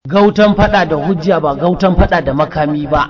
Gautan fada da hujja ba gautan fada da makami ba.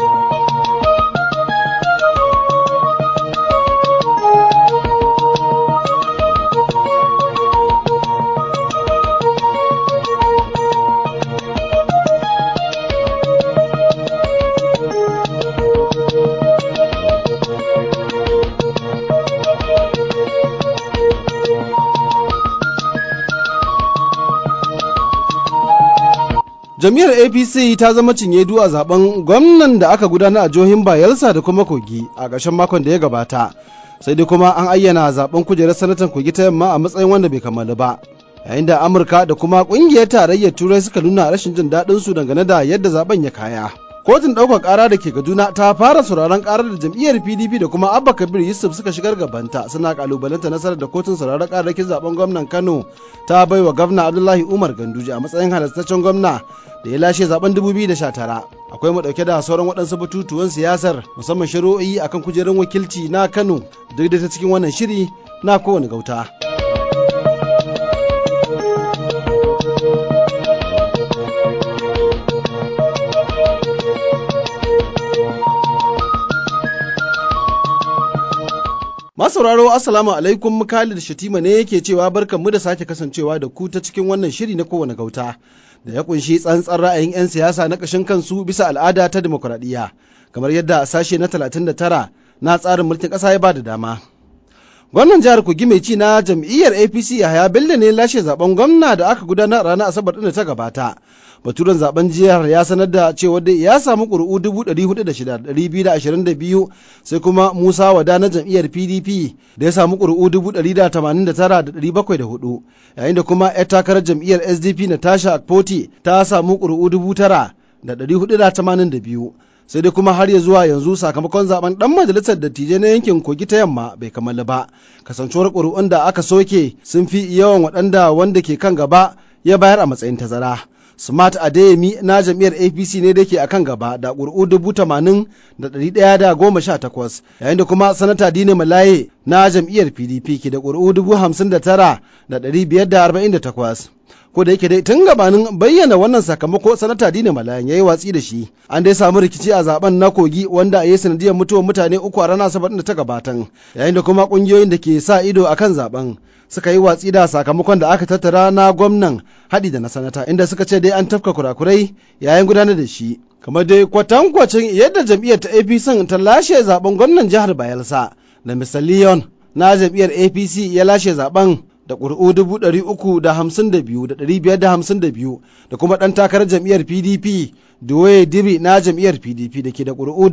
Jam'iyyar APC ta zama cinyedu a zaben gwamnan da aka gudanar a jihohin Bayelsa da kuma Kogi a ƙarshen makon da ya gabata. Sai dai kuma an ayyana zaben kujerar sanatan Kogi ta yamma a matsayin wanda bai kammalu ba. Yayin da Amurka da kuma ƙungiyar tarayyar Turai suka nuna rashin jin daɗin su dangane da yadda zaben ya kaya. Kotun ɗaukar ƙara da ke Kaduna ta fara sauraron ƙarar da jam'iyyar PDP da kuma Abba Kabir Yusuf suka shigar gabanta suna ƙalubalanta nasarar da kotun sauraron ƙararrakin zaben gwamnan Kano ta baiwa gwamna Abdullahi Umar Ganduje a matsayin halastaccen gwamna da ya lashe zaben 2019. Akwai mu dauke da sauran waɗansu batutuwan siyasar musamman shari'o'i akan kujerun wakilci na Kano duk da ta cikin wannan shiri na kowane gauta. Masauraro assalamu alaikum, Khalid Shatima ne yake cewa barkanmu da sake kasancewa da ku ta cikin wannan shiri na kowane gauta da ya kunshi tsantsan ra'ayin 'yan siyasa na ƙashin kansu bisa al'ada ta demokuraɗiyya kamar yadda sashe na 39 na tsarin mulkin ƙasa ya ba da dama. Gwamnan jihar Kogi mai ci na jam'iyyar APC Yahaya Bello ne lashe zaben gwamna da aka gudanar a ranar Asabar ɗin da ta gabata. Baturen zaben jihar ya sanar da cewa dai ya samu ƙuri'u 406,222 sai kuma Musa Wada na jam'iyyar PDP da ya samu ƙuri'u 189,704 yayin da kuma 'yar takarar jam'iyyar SDP Natasha Akpoti ta samu ƙuri'u 9,482. Sai dai kuma har ya zuwa yanzu sakamakon zaben dan majalisar dattijai na yankin Kogi ta yamma bai kammala ba, kasancewar ƙuri'un da aka soke sun fi yawan waɗanda wanda ke kan gaba ya bayar a matsayin tazara. Smart Adeyemi na jam'iyyar APC ne da ke akan gaba da ƙuri'u 80,118 yayin da kuma Sanata Dine Malaye na jam'iyyar PDP ke da ƙuri'u 59,548. Ko da yake dai tun gabanin bayyana wannan sakamako Sanata Dine Malayan ya yi watsi da shi. An dai samu rikici a zaben na Kogi wanda ya yi sanadiyar mutuwar mutane 3 a ranar Asabar da ta gabatan, yayin da kuma kungiyoyin da ke sa ido akan zaben suka yi watsi da sakamakon da aka tattara na gwamnan haɗi da na sanata, inda suka ce dai an tafka kurakurai yayin gudanar da shi. Kamar dai kwatankwacin yadda jam'iyyar ta APC ta lashe zaben gwamnan jihar Bayelsa da Mr. Leon na jam'iyyar APC ya lashe zaben da ƙuri'u 352,552 da kuma ɗan takarar jam'iyyar PDP Duwe Dibi na jam'iyyar PDP da ke da ƙuri'u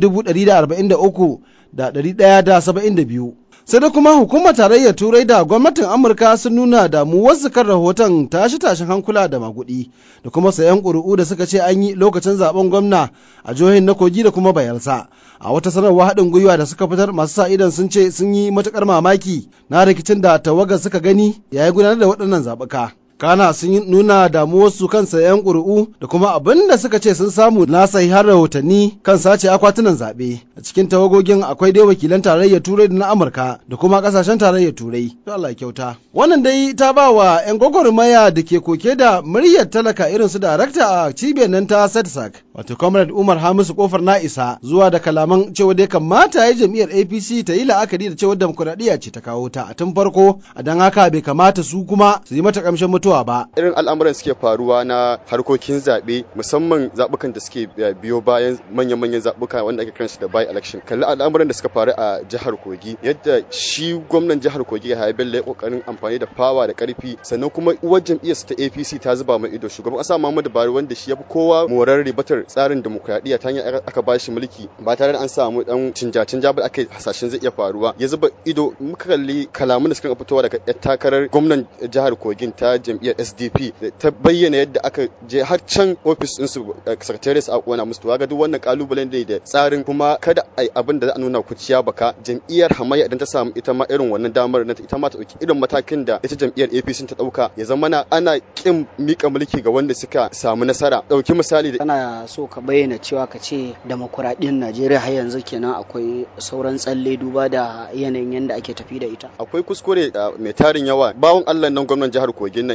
143,172. Sai da kuma hukumar tarayyar Turai da gwamnatin Amurka sun nuna damuwarsu kan rahoton tashe-tashen hankula da magudi da kuma sayan ƙuri'u da suka ce an yi lokacin zaben gwamna a jihohin na Kogi da kuma Bayelsa. A wata sanarwa haɗin gwiwa da suka fitar, masu sa idan sun ce sun yi matuƙar mamaki na rikicin da tawagar suka gani yayin gudanar da waɗannan zaɓuka. Kana sun nuna damuwarsu kan sayan ƙuri'u da kuma abin da suka ce sun samu na sahihan rahotanni kan sace akwatunan zaɓe. A cikin tawagogin akwai dai wakilan tarayyar Turai da na Amurka da kuma ƙasashen tarayyar Turai. To Allah ya kyauta. Wannan dai ta ba wa 'yan gwagwarmaya da ke koke da muryar talaka irin su darakta a cibiyar nan ta SEDSAC, wato Comrade Umar Hamisu Kofar Na'isa, zuwa da kalaman cewa dai kamata ya jam'iyyar APC ta yi la'akari da cewa demokuraɗiyya ce ta kawo ta a tun farko, a don haka bai kamata su kuma su yi mata ƙamshin mutuwa ba. Irin al'amuran suke faruwa na harkokin zaɓe, musamman zaɓukan da suke biyo bayan manyan zaɓuka wanda ake kiransu da by election. Kalli al'amuran da suka faru a jihar Kogi, yadda shi gwamnan jihar Kogi Yahaya Bello ya kokarin amfani da fawa da karfi, sannan kuma uwar jam'iyyar ta APC ta zuba mai ido. Shugaban ƙasa Muhammadu Buhari, wanda shi ya fi kowa morar ribatar tsarin demokradiyya ta hanyar aka ba shi mulki ba tare da an samu dan canja ba aka hasashen zai iya faruwa, ya zuba ido. Muka kalli kalamun da suka fitowa daga takarar gwamnan jihar Kogin ta jam'iyyar SDP ta bayyana yadda aka je har can ofis ɗinsu secretariat a kona musu. Ga duk wannan kalubalen da tsarin, kuma kada ai abin da za a nuna kuciya baka. Jam'iyyar hamayya idan ta samu ita ma irin wannan damar, ita ma ta dauki irin matakin da ita jam'iyyar APC ta dauka, ya zama ana kin mika mulki ga wanda suka samu nasara. Dauki misali da kana so ka bayyana cewa ka ce demokuraɗiyyar Najeriya har yanzu kenan akwai sauran tsalle duba da yanayin yadda ake tafi da ita. Akwai kuskure mai tarin yawa. Bawon Allah nan gwamnan jihar Kogin nan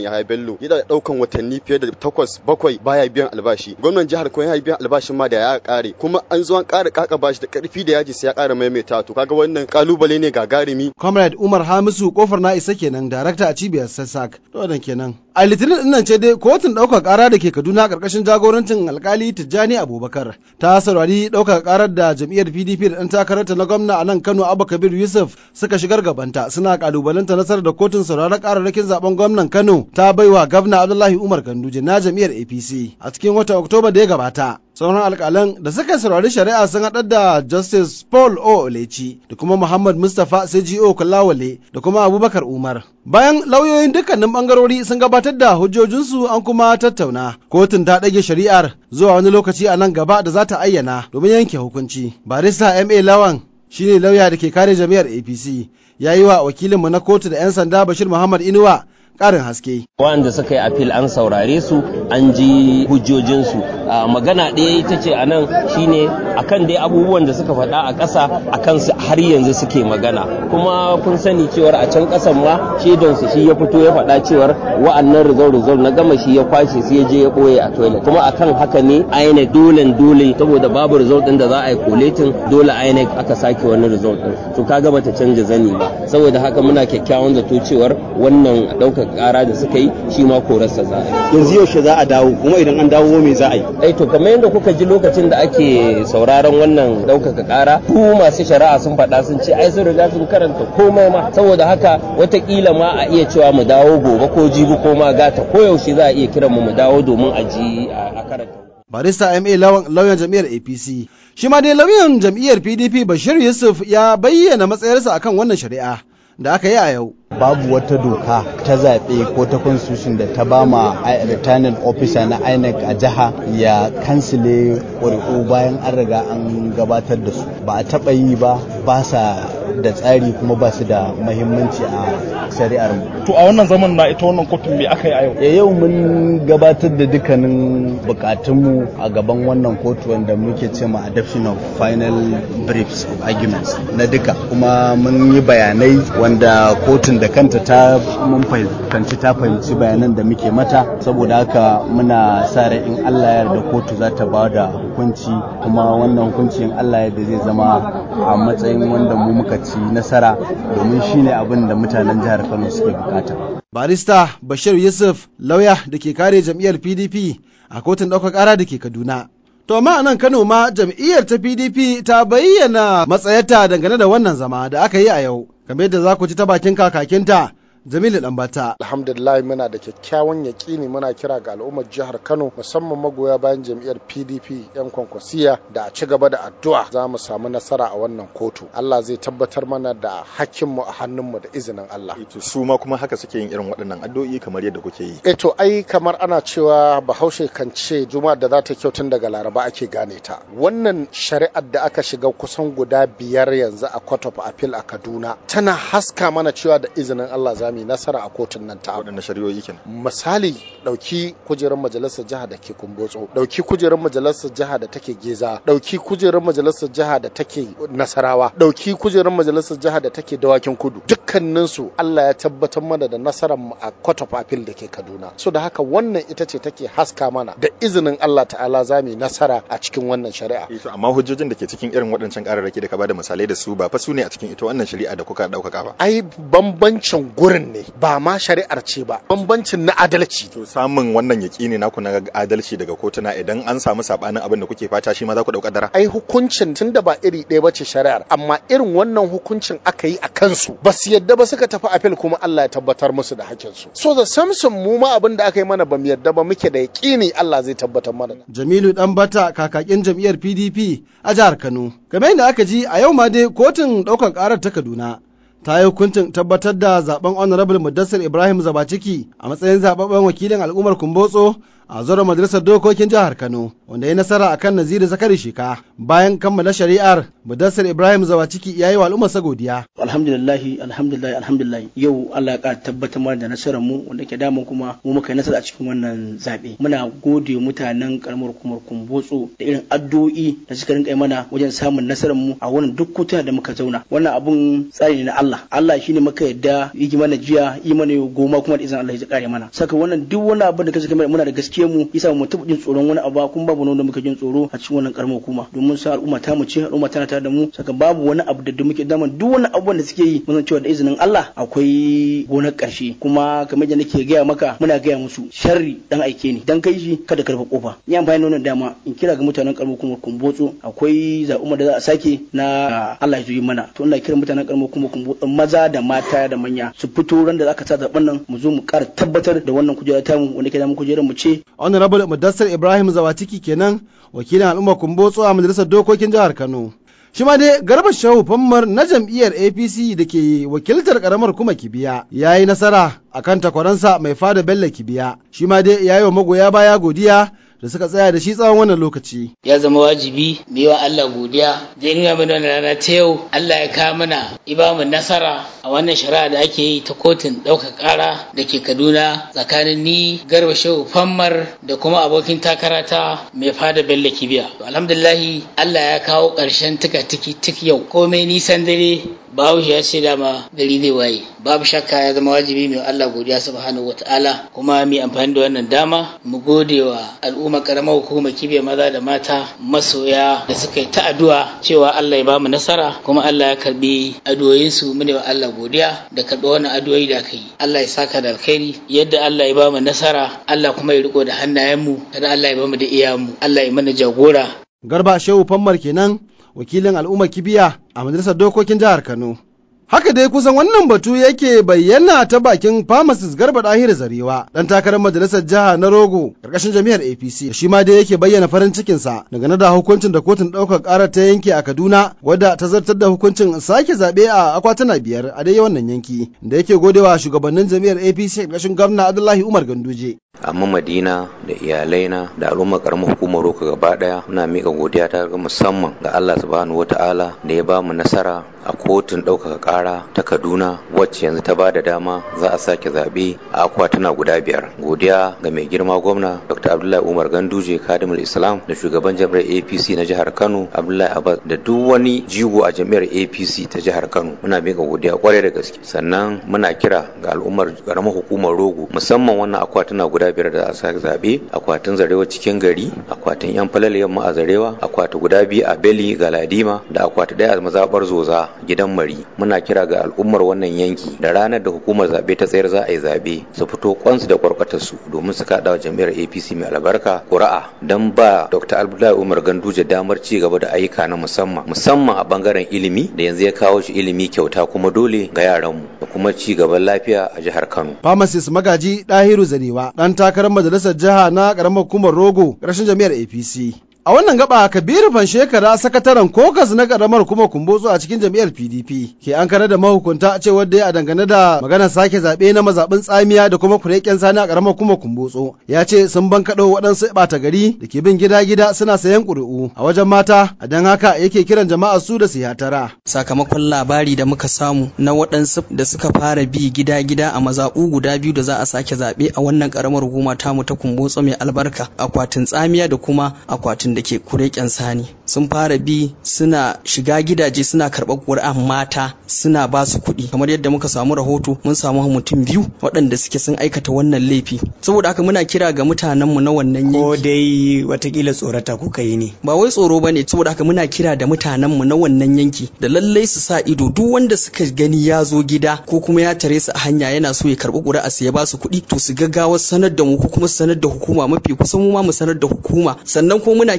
Yahaya Bello yana daukan watanni fiye da 8-7 baya biyan albashi. Gwamnan jihar ko yana biyan albashin ma da ya kare, kuma an zo an ƙara kaka bashi da karfi da yaji sai ya ƙara maimaita. To kaga wannan kalubale ne gagarumi. Comrade Umar Hamisu kofar na isa kenan, darakta a cibiyar Sassak. To dan kenan. A Litinin din nan ce dai kotun ɗaukar ƙara da ke Kaduna ƙarƙashin jagorancin alkali Tijjani Abubakar ta saurari ɗaukar ƙarar da jam'iyyar PDP da ɗan takararta na gwamna a nan Kano Abba Kabir Yusuf suka shigar gabanta, suna kalubalanta nasarar da kotun sauraron ƙararrakin zaben gwamnan Kano ta baiwa gwamna Abdullahi Umar Ganduje na jam'iyyar APC a cikin watan Oktoba da ya gabata. Sauran alƙalan da suka saurari shari'a sun haɗar da Justice Paul O. Oleci da kuma Muhammad Mustapha CGO Kulawale da kuma Abubakar Umar. Bayan lauyoyin dukkanin ɓangarori sun gabatar da hujjojinsu an kuma tattauna, kotun ta ɗage shari'ar zuwa wani lokaci a nan gaba da za ta ayyana domin yanke hukunci. Barista M.A. Lawan shine lauya da ke kare jami'ar APC, ya yi wa wakilinmu na kotu da 'yan sanda Bashir Muhammad Inuwa ƙarin haske. Wanda suka yi apil an saurare su, an ji hujjojinsu. Magana ɗaya ita ce a nan shine akan dai abubuwan da suka faɗa a ƙasa akan su har yanzu suke magana. Kuma kun sani cewar a can ƙasan ma shaidansu shi ya fito ya faɗa cewar wa'annan rizal na gama shi ya kwashe sai ya je ya ɓoye a toilet. Kuma akan haka ne INEC dole saboda babu rizal ɗin da za a yi collating, dole INEC aka sake wani rizal ɗin. To kaga bata canja zani ba. Saboda haka muna kyakkyawan zato cewar wannan ɗaukar ƙara da suka yi shi ma korarsa za a yi. Yanzu yaushe za a dawo, kuma idan an dawo me za a yi? To kamar yadda kuka ji lokacin da ake sauraron wannan ɗaukaka ƙara, su masu shari'a sun faɗa sun ce ai sun riga sun karanta komai ma, saboda haka watakila ma a iya cewa mu dawo gobe ko jibi ko ma gata, ko yaushe za a iya kiran mu dawo domin a ji a karanta. Barista M.A. Lawan lauyan jam'iyyar APC. Shi ma dai lauyan jam'iyyar PDP Bashir Yusuf ya bayyana matsayarsa akan wannan shari'a da aka yi a yau. Babu wata doka ta zaɓe ko ta constitution da ta ba ma returning officer na INEC a jiha ya kansile ƙuri'u bayan an riga an gabatar da su. Ba a taɓa yi ba sa da tsari kuma ba su da mahimmanci a shari'ar mu. To a wannan zaman na ita wannan kotun me aka yi a yau? Yau mun gabatar da dukkanin bukatunmu a gaban wannan kotu wanda muke ce ma adoption of final briefs of arguments na duka, kuma mun yi bayanai wanda kotun da kanta mun fahimci ta fahimci bayanan da muke mata, saboda haka muna sa rai in Allah ya yarda kotu za ta ba da hukunci, kuma wannan hukunci in Allah ya yarda zai zama a matsayin wanda mu muka ci nasara, domin shine abin da mutanen jihar Kano suke bukata. Barista Bashir Yusuf lauya da ke kare jam'iyyar PDP a kotun ɗaukar ƙara da ke Kaduna. To amma a nan Kano ma jam'iyyar ta PDP ta bayyana matsayarta dangane da wannan zama da aka yi a yau, kamar yadda za ku ji ta bakin kakakinta Jamilu Dambata. Alhamdulillah muna da kyakkyawan yaƙini, muna kira ga al'ummar jihar Kano musamman magoya bayan jam'iyyar PDP 'yan kwankwasiya da a ci gaba da addu'a za mu samu nasara a wannan kotu. Allah zai tabbatar mana da hakkinmu a hannunmu da izinin Allah. Su ma kuma haka suke yin irin waɗannan addu'o'i kamar yadda kuke yi. To ai kamar ana cewa Bahaushe kan ce Juma'a da za ta kyau tun daga Laraba ake gane ta. Wannan shari'ar da aka shiga kusan guda 5 yanzu a Court of Appeal a Kaduna tana haska mana cewa da izinin Allah za mu nasara a kotun nan ta waɗannan shari'o'i kenan. Misali ɗauki kujerar majalisar jiha da ke Kumbotso, ɗauki kujerar majalisar jiha da take Geza, ɗauki kujerar majalisar jiha da take Nasarawa, ɗauki kujerar majalisar jiha da take Dawakin Kudu. Dukkaninsu Allah ya tabbatar mana da nasarar mu a Court of Appeal da ke Kaduna. So da haka wannan ita ce take haska mana da izinin Allah ta'ala za mu nasara a cikin wannan shari'a. Amma hujjojin da ke cikin irin waɗancan ƙararraki da ka bada misalai da su ba fa su ne a cikin ita wannan shari'a da kuka ɗaukaka ba. Ai bambancin gurin ne ba ma shari'ar ce ba, bambancin na adalci. To samun wannan yaƙini naku na adalci daga kotuna idan an samu sabanin abin da kuke fata shi ma za ku dauka dara. Ai hukuncin tunda ba iri ɗaya bace shari'ar, amma irin wannan hukuncin aka yi a kansu ba su yadda ba suka tafi appeal kuma Allah ya tabbatar musu da hakkin su. So da Samson mu ma abin da aka yi mana ba mu yadda ba, muke da yaƙini Allah zai tabbatar mana. Jamilu Dambata kakakin jam'iyyar PDP a jihar Kano. Game da aka ji a yau ma dai kotun ɗaukar ƙarar ta Kaduna ta yi hukuncin tabbatar da zaben honorable Mudassir Ibrahim Zabaciki a matsayin zababben wakilin al'ummar Kumbotso a zauren majalisar dokokin jihar Kano wanda ya nasara akan Naziru Zakari Shika. Bayan kammala shari'ar, Mudassir Ibrahim Zawaciki ya yi wa al'ummar sa godiya. Alhamdulillah yau Allah ya tabbatar mana da nasarar mu wanda ke damu kuma mu muka yi nasara a cikin wannan zabe. Muna gode mutanen karamar hukumar Kumbotso da irin addu'o'i da suka rinka mana wajen samun nasarar mu a wannan duk kotuna da muka zauna. Wannan abun tsari ne na Allah. Allah shine muka yadda yi mana jiya, yi mana goma kuma da izinin Allah ya kare mana. Saka wannan duk wani abu da kace muna da gaskiya mu yasa mu taɓa jin tsoron wani abu kuma babu wanda muka jin tsoro a cikin wannan karamar hukuma domin sa al'umma ta mu ce al'umma tana tare da mu. Saka babu wani abu da muke daman duk wani abu da suke yi mun san cewa da izinin Allah akwai gonar ƙarshe kuma kamar da nake gaya maka muna gaya musu sharri dan aike ne dan kai shi kada ka rufe kofa. Ni amfani da wannan dama in kira ga mutanen karamar hukumar Kumbotso akwai zaɓuma da za a sake na Allah ya yi mana to ina kira mutanen karamar hukumar Kumbotso maza da mata da manya su fito ran da zaka sa zaben nan mu zo mu ƙara tabbatar da wannan kujera ta mu wanda ke da mu kujerar mu ce. Honorable Mudassir Ibrahim Zawatiki kenan wakilin al'ummar Kumbotso a majalisar dokokin jihar Kano. Shi ma dai Garba Shehu Fammar na jam'iyyar APC da ke wakiltar karamar kuma Kibiya ya yi nasara akan takwaransa mai fada Bello Kibiya. Shi ma dai ya yi wa magoya baya godiya da suka tsaya da shi tsawon wannan lokaci. Ya zama wajibi mu yi wa Allah godiya da nuna mana wannan rana ta yau. Allah ya kawo mana iba mu nasara a wannan shari'a da ake yi ta kotun ɗaukar ƙara da ke Kaduna tsakanin ni Garba Shehu Fammar da kuma abokin takarata mai fada Bello Kibiya. Alhamdulillahi Allah ya kawo ƙarshen tik yau. Komai nisan dare Bahaushe ya ce dama gari zai waye. Babu shakka ya zama wajibi mai Allah godiya subhanahu wataala kuma mu amfani da wannan dama mu gode wa al'umma karamar hukumar Kibiya maza da mata masoya da suka yi ta addu'a cewa Allah ya bamu nasara kuma Allah ya karbi addu'o'insu mu ne wa Allah godiya da karɓi wannan addu'o'i da aka yi. Allah ya saka da alkhairi yadda Allah ya bamu nasara Allah kuma ya riko da hannayenmu kada Allah ya bamu da iyayenmu Allah ya mana jagora. Garba Shehu Fammar kenan wakilin al'ummar Kibiya a majalisar dokokin jihar Kano. Haka dai kusan wannan batu yake bayyana ta bakin Pharmacist Garba Dahiru Zarewa, dan takarar majalisar jiha na Rogo karkashin jami'ar APC. Shi ma dai yake bayyana farin cikinsa dangane da hukuncin da kotun ɗaukar ƙarar ta yanke a Kaduna, wadda ta zartar da hukuncin sake zaɓe a akwatuna 5 a dai wannan yanki, da yake godewa shugabannin jami'ar APC karkashin gwamna Abdullahi Umar Ganduje. Amma Madina da iyalaina da al'ummar karamar hukumar Roka gaba daya muna mika godiya ta musamman ga Allah subhanahu wataala da ya bamu nasara a kotun ɗaukaka ƙara ta Kaduna wacce yanzu ta bada dama za a sake zaɓe a akwatuna guda 5. Godiya ga mai girma gwamna Dr. Abdullahi Umar Ganduje Kadimul Islam da shugaban jami'ar APC na jihar Kano Abdullahi Abbas da duk wani jigo a jami'ar APC ta jihar Kano. Muna mika godiya kwarai da gaske. Sannan muna kira ga al'ummar karamar hukumar Rogo musamman wannan akwatuna guda 5 da a sake zaɓe, akwatin Zarewa cikin gari, akwatin yan falal yamma a Zarewa, akwati guda 2 a Beli Galadima da akwati 1 a mazabar Zoza gidan Mari. Muna kira ga al'ummar wannan yanki da ranar da hukumar zaɓe ta tsayar za a yi zaɓe su fito kwansu da kwarkwatarsu domin su kaɗa wa jami'ar APC mai albarka ƙuri'a don ba Dr. Abdullahi Umar Ganduje damar ci gaba da ayyuka na musamman a bangaren ilimi da yanzu ya kawo shi ilimi kyauta kuma dole ga yaranmu da kuma ci gaban lafiya a jihar Kano. Pharmacist Magaji Dahiru Zarewa dan takarar majalisar jiha na karamar hukumar Rogo ƙarshen jami'ar APC. A wannan gaba Kabiru Fanshekara sakataren kokas na karamar kuma Kumbotso a cikin jami'ar PDP ke ankara da mahukunta cewar da a dangane da maganar sake zaɓe na mazaɓin tsamiya da kuma kureken sani a karamar kuma Kumbotso. Ya ce sun bankaɗo waɗansu ɓata gari da ke bin gida-gida suna sayan ƙuri'u a wajen mata, a don haka yake kiran jama'a su da su hatara. Sakamakon labari da muka samu na waɗansu da suka fara bi gida-gida a mazaɓu guda 2 da za a sake zaɓe a wannan karamar hukuma tamu ta Kumbotso mai albarka, akwatin tsamiya da kuma akwatin da ke kureken sani. Sun fara bi suna shiga gidaje suna karɓar ƙuri'an mata suna ba su kuɗi, kamar yadda muka samu rahoto mun samu mutum 2 waɗanda suke sun aikata wannan laifi. Saboda haka muna kira ga mutanenmu na wannan yanki. Ko dai watakila tsorata kuka yi ne? Ba wai tsoro ba ne, saboda haka muna kira da mutanenmu na wannan yanki da lallai su sa ido duk wanda suka gani ya zo gida ko kuma ya tare su a hanya yana so ya karɓi ƙuri'a su ya ba su kuɗi to su gaggawa sanar da mu ko kuma sanar da hukuma, mafi kusa mu ma mu sanar da hukuma. Sannan kuma muna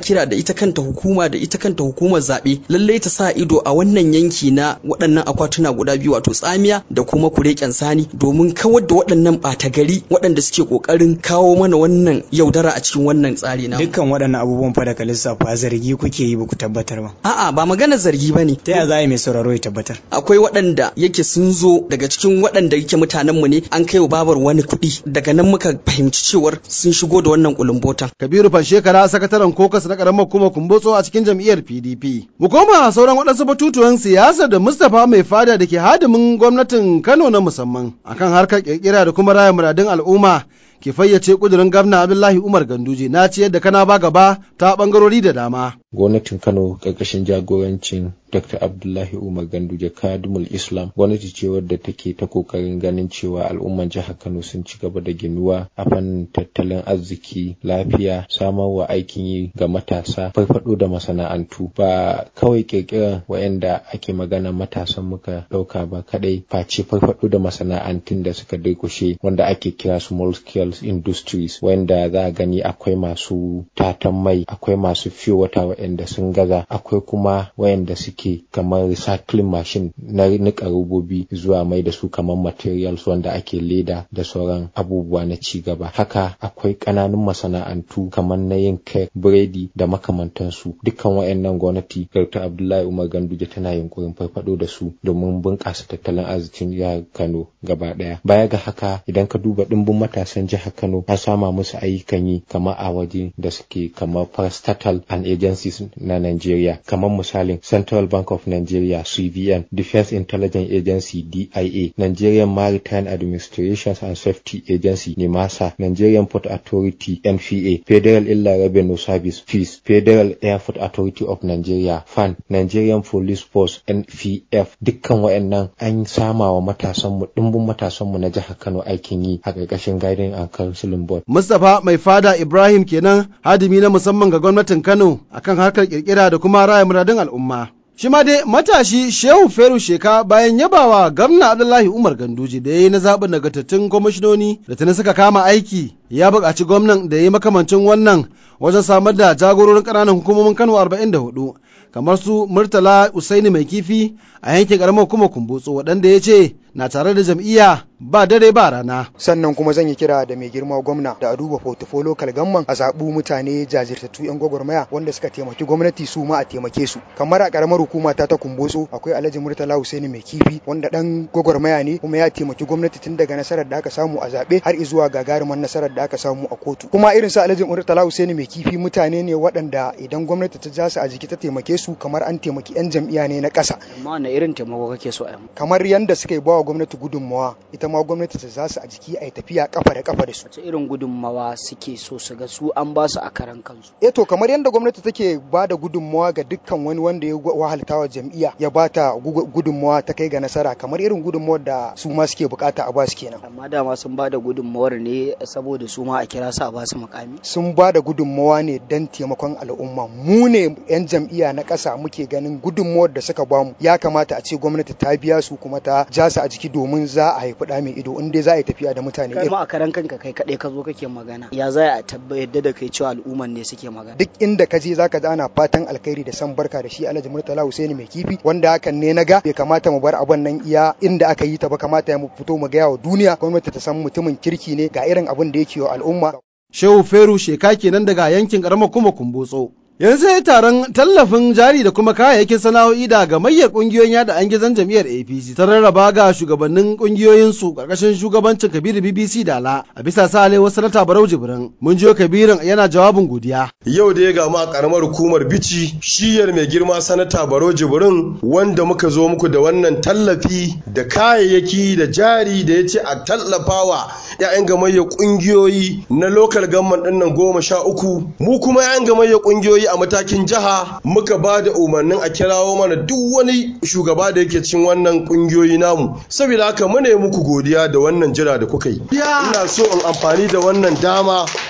kira da ita kanta hukuma da ita kanta hukumar zaɓe lallai ta sa ido a wannan yanki na waɗannan akwatuna guda biyu wato tsamiya da kuma kureken sani domin kawar da waɗannan ɓata gari waɗanda suke ƙoƙarin kawo mana wannan yaudara a cikin wannan tsari na. Dukkan waɗannan abubuwan fa da ka lissafa zargi kuke yi ba ku tabbatar ba. A'a ba magana zargi ba ne. Ta yaya za a yi mai sauraro ya tabbatar? Akwai waɗanda yake sun zo daga cikin waɗanda yake mutanenmu ne an kai wa babar wani kuɗi daga nan muka fahimci cewar sun shigo da wannan kulumbotan. Kabiru Fanshekara sakataren kokas na karamar kuma Kumbotso a cikin jam'iyyar PDP. Mu koma sauran waɗansu batutuwan siyasa da Mustapha Mai Fada da ke hadimin gwamnatin Kano na musamman akan harkar kirkira da kuma raya muradun al'umma ke fayyace kudirin gwamna Abdullahi Umar Ganduje na ciyar da Kana ba gaba ta bangarori da dama. Gwamnatin Kano ƙarƙashin jagorancin Dr. Abdullahi Umar Ganduje Kadimul Islam gwamnati ce wadda take ta kokarin ganin cewa al'umman jihar Kano sun ci gaba da ginuwa a fannin tattalin arziki, lafiya, samarwa aikin yi ga matasa, farfado da masana'antu ba kawai kirkiran wayanda ake magana matasan muka dauka ba kadai face farfado da masana'antun da suka durkushe wanda ake kira small scale industries wanda za a gani akwai masu tatan mai, akwai masu fiyo wata wayanda sun gaza, akwai kuma wayanda suke kamar recycling machine na nika robobi zuwa mai da su kamar materials wanda ake leda da sauran abubuwa na ci gaba. Haka akwai ƙananun masana'antu kamar na yin cake, biredi da makamantansu. Dukkan wayannan gwamnati Dr. Abdullahi Umar Ganduje tana yunkurin farfado da su domin bunƙasa tattalin arzikin jihar Kano gaba ɗaya. Baya ga haka idan ka duba ɗimbin matasan jihar Kano an sama musu ayyukan yi kamar a waje da suke kamar parastatal and agencies na Nigeria, kamar misalin Central Bank of Nigeria CBN, Defense Intelligence Agency DIA, Nigerian Maritime Administration and Safety Agency NIMASA, Nigerian Port Authority NPA, Federal Inland Revenue Service FIS, Federal Airport Authority of Nigeria FAN, Nigerian Police Force NPF. Dukkan wayannan an sama wa matasanmu dimbin matasanmu na jihar Kano aikin yi a ƙarƙashin Guiding and Counseling Board. Mustapha Mai Fada Ibrahim kenan hadimi na musamman ga gwamnatin Kano akan harkar kirkira da kuma raya muradun al'umma. Shi ma dai matashi Shehu Feru Sheka bayan yabawa gwamna Abdullahi Umar Ganduje da ya yi na zaɓin nagartattun kwamishinoni da tuni suka kama aiki ya buƙaci gwamnan da ya yi makamancin wannan wajen samar da jagororin ƙananan hukumomin Kano 44 kamar su Murtala Usaini Mai Kifi a yankin ƙaramar hukumar Kumbotso waɗanda ya ce na tare da jam'iyya ba dare ba rana. Sannan kuma zan yi kira da mai girma gwamna da a duba portfolio kalgamman a zaɓu mutane jajirtattu 'yan gwagwarmaya wanda suka taimaki gwamnati su ma a taimake su. Kamar a ƙaramar hukuma ta Kumbotso akwai Alhaji Murtala Usaini Mai Kifi wanda ɗan gwagwarmaya ne kuma ya taimaki gwamnati tun daga nasarar da aka samu a zaɓe har zuwa gagaruman nasarar da aka samu a kotu. Kuma irin sa Alhaji Murtala Usaini Mai Kifi mutane ne waɗanda idan gwamnati ta ja su a jiki ta taimake su kamar an taimaki 'yan jam'iyya ne na ƙasa. Amma wani irin taimako kake so a yi? Kamar yanda suka yi bawa gwamnati gudunmawa ita ma gwamnati ta za su a jiki a yi tafiya kafa da kafa da su. Wace irin gudunmawa suke so su ga su an ba su a karan kansu? To kamar yadda gwamnati take ba da gudunmawa ga dukkan wani wanda ya wahalta wa jam'iyya ya ba ta gudunmawa ta kai ga nasara kamar irin gudunmawar da su ma suke bukata a ba su kenan. Amma dama sun ba da gudunmawar ne saboda su ma a kira su a ba su mukami? Sun ba da gudunmawa ne don taimakon al'umma. Mu ne 'yan jam'iyya na ƙasa muke ganin gudunmawar da suka bamu ya kamata a ce gwamnati ta biya su kuma ta ja su a jiki domin za a haifi ɗa mai ido in dai za a yi tafiya da mutane. Kai ma a karan kanka kai kaɗai ka zo kake magana ya za a yadda da kai cewa al'umman ne suke magana. Duk inda ka je zaka ji ana fatan alkhairi da san barka da shi Alhaji Murtala Usaini Mai Kifi wanda hakan ne na ga bai kamata mu bar abun nan iya inda aka yi ta ba, kamata mu fito mu gaya wa duniya gwamnati ta san mutumin kirki ne ga irin abin da yake wa al'umma. Shehu Feru Sheka kenan daga yankin ƙaramar kuma Kumbotso. Yanzu sai taron tallafin jari da kuma kayayyakin sana'o'i da gamayyar kungiyoyin yada an gizon jam'iyyar APC ta rarraba ga shugabannin kungiyoyinsu karkashin shugabancin Kabiru BBC Dala a bisa sa alewar sanata Barau Jibrin. Mun jiyo Kabirin yana jawabin godiya. Yau da ya gamu a karamar hukumar Bichi shiyar mai girma sanata Barau Jibrin wanda muka zo muku da wannan tallafi da kayayyaki da jari da ya ce a tallafawa 'ya'yan gamayyar kungiyoyi na local government ɗin nan 13 mu kuma 'ya'yan gamayyar kungiyoyi a matakin jiha muka ba da umarnin a kirawo mana duk wani shugaba da yake cikin wannan kungiyoyi namu saboda haka muna muku godiya da wannan jira da kuka yi. Ina so in amfani da wannan dama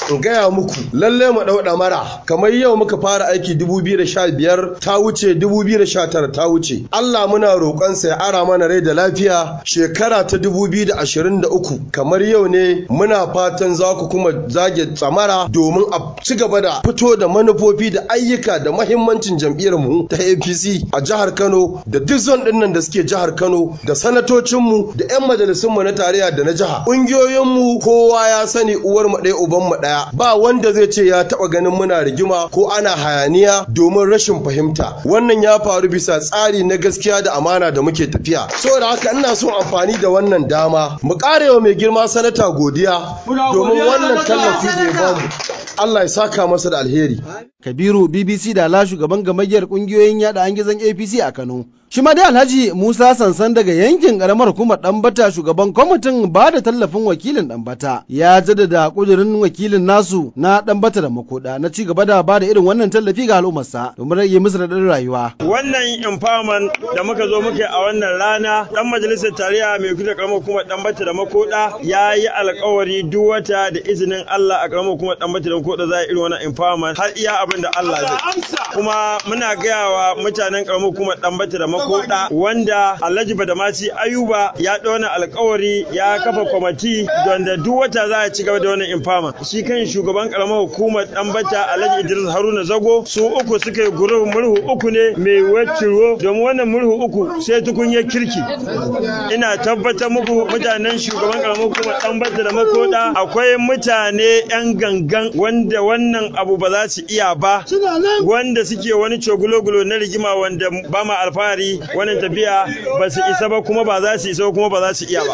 in gaya muku lalle mu ɗau mara kamar yau muka fara aiki 2015 ta wuce 2019 ta wuce Allah muna roƙonsa ya ara mana rai da lafiya shekara ta 2023 kamar yau ne muna fatan za ku kuma zage tsamara domin a ci gaba da fito da manufofi da ayyuka da mahimmancin jam'iyyar mu ta APC a jihar Kano da duk zon din nan da suke jihar Kano da sanatocin mu da 'yan majalisun mu na tarayya da na jiha ƙungiyoyin mu kowa ya sani uwar mu ɗaya uban mu ɗaya ba wanda zai ce ya taɓa ganin muna rigima ko ana hayaniya domin rashin fahimta wannan ya faru bisa tsari na gaskiya da amana da muke tafiya saboda haka ina son amfani da wannan dama mu karewa mai girma sanata godiya domin wannan tallafi da ya bamu Allah ya saka masa da alheri. Kabiru BBC da la shugaban gamayyar kungiyoyin yada angizan APC a Kano. Shi ma dai Alhaji Musa Sansan daga yankin karamar hukumar Dambata shugaban kwamitin ba da tallafin wakilin Dambata ya jaddada kudirin wakilin nasu na Dambata da Makoda na ci gaba da ba da irin wannan tallafi ga al'ummarsa domin rage musu radadin rayuwa. Wannan empowerment da muka zo muke a wannan rana dan majalisar tarayya mai kusa karamar hukumar Dambata da Makoda ya yi alkawari duk wata da izinin Allah a karamar hukumar Dambata da Makoda za a irin wannan empowerment har iya abin da Allah zai. Kuma muna gaya wa mutanen karamar hukumar Dambata da Makoda wanda Alhaji Badamaci Ayuba ya ɗauna alkawari ya kafa kwamiti don da duk wata za a ci gaba da wannan empowerment. Shi kan shugaban karamar hukumar Dambata Alhaji Idris Haruna Zago su uku suka yi gurin murhu uku ne mai waciro domin wannan murhu uku sai tukunya kirki. Ina tabbatar muku mutanen shugaban karamar hukumar Dambata da Makoda akwai mutane 'yan gangan wanda wannan abu ba za su iya ba wanda suke wani cogulo-gulo na rigima wanda ba ma alfahari wannan tafiya ba su isa ba kuma ba za su isa kuma ba za su iya ba.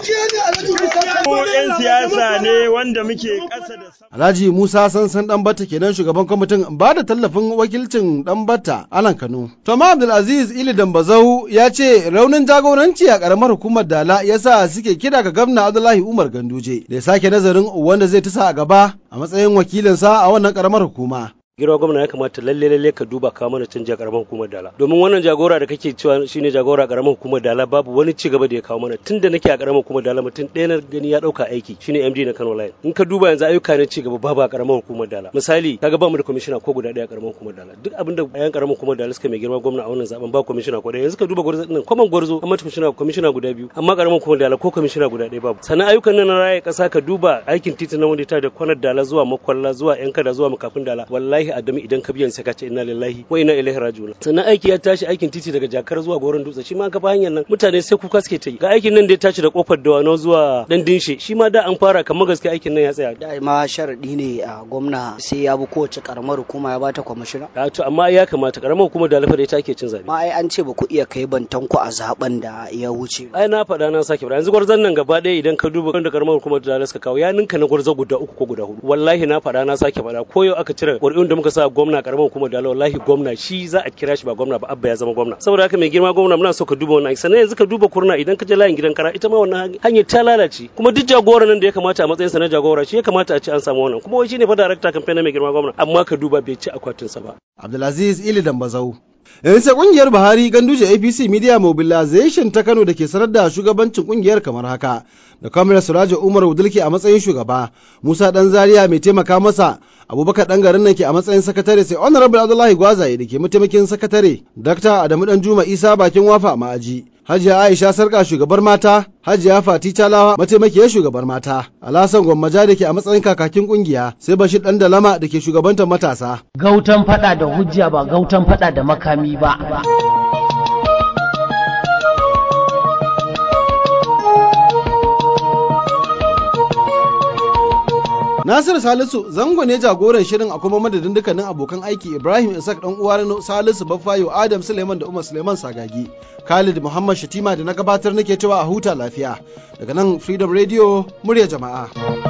Ko 'yan siyasa ne wanda muke ƙasa da Alhaji Musa Sansan Dambata kenan shugaban kwamitin ba da tallafin wakilcin Dambata Alan Kano. Toma Abdulaziz Ili Dambazau ya ce raunin jagoranci a karamar hukumar Dala yasa suke kira ga gwamna Abdullahi Umar Ganduje da ya sake nazarin wanda zai tusa a gaba a matsayin wakilinsa a wannan karamar hukuma. girma gwamna ya kamata lalle ka duba ka mana canja karamar hukumar Dala domin wannan jagora da kake cewa shine jagora karamar hukumar Dala babu wani ci gaba da ya kawo mana tunda nake a karamar hukumar Dala mutum ɗaya na gani ya dauka aiki shine MD na Kano Line in ka duba yanzu ayyuka ne ci gaba babu a karamar hukumar Dala misali kaga ba mu da commissioner ko guda ɗaya a karamar hukumar Dala duk abin da ayan karamar hukumar Dala suka mai girma gwamna a wannan zaben ba commissioner ko ɗaya yanzu ka duba gwarzo din kwaman gwarzo amma commissioner guda biyu amma karamar hukumar Dala ko commissioner guda ɗaya babu sannan ayyukan nan na raye kasa ka duba aikin titin nan wanda ta da kwanar Dala zuwa Makwalla zuwa Yankada zuwa Makafin Dala wallahi Adamu idan ka biyan sai ka ce inna lillahi wa inna ilaihi raji'un sannan aiki ya tashi aikin titi daga Jakar zuwa Goron Dutse shi ma ka ba hanyar nan mutane sai kuka suke ta yi ga aikin nan da ya tashi da kofar Dawano zuwa Dan Dinshe shi ma da an fara kamar gaske aikin nan ya tsaya da ma sharadi ne a gwamna sai ya bi kowace karamar hukuma ya bata kwamishina to amma ya kamata karamar hukumar da lafa da ita ake cin zabe ma ai an ce ba ku iya kai bantan ku a zaben da ya wuce ai na faɗa na sake faɗa yanzu gwarzon nan gaba ɗaya idan ka duba wanda karamar hukumar da suka kawo ya ninka na gwarzo guda uku ko guda hudu wallahi na faɗa na sake faɗa ko yau aka cire ƙuri'un da muka sa gwamna karamar hukumar da wallahi gwamna shi za a kira shi ba gwamna ba abba ya zama gwamna saboda haka mai girma gwamna muna so ka duba wannan sannan yanzu ka duba kurna idan ka je layin gidan kara ita ma wannan hanyar ta lalace kuma duk jagoran nan da ya kamata a matsayin sa na jagora shi ya kamata a ce an samu wannan kuma wai shine fa director campaign na mai girma gwamna amma ka duba bai ci akwatin sa ba Abdulaziz Ili Dambazau yanzu kungiyar Buhari Ganduje APC Media Mobilization ta Kano da ke sanar da shugabancin kungiyar kamar haka da Kamar Surajo Umar Wudulki a matsayin shugaba Musa Dan Zaria mai taimaka masa Abubakar Dan garin nan ke a matsayin sakatare sai Honorable Abdullahi Gwazaye da ke mataimakin sakatare Dr. Adamu Danjuma Isa bakin wafa a ma'aji Hajiya Aisha Sarka shugabar mata, Hajiya Fati Talawa mataimakiyar shugabar mata, Alhassan Gwammaja da ke a matsayin kakakin kungiya, sai Bashir Dan Dalama da ke shugabantar matasa. Gautan fada da hujja ba gautan fada da makami ba. Nasiru Salisu zango ne jagoran shirin a kuma madadin dukkanin abokan aiki Ibrahim Isaac dan uwa Rano Salisu Baffayo Adam Suleiman da Umar Suleiman Sagagi Khalid Muhammad Shatima da na gabatar nake cewa a huta lafiya daga nan Freedom Radio murya jama'a.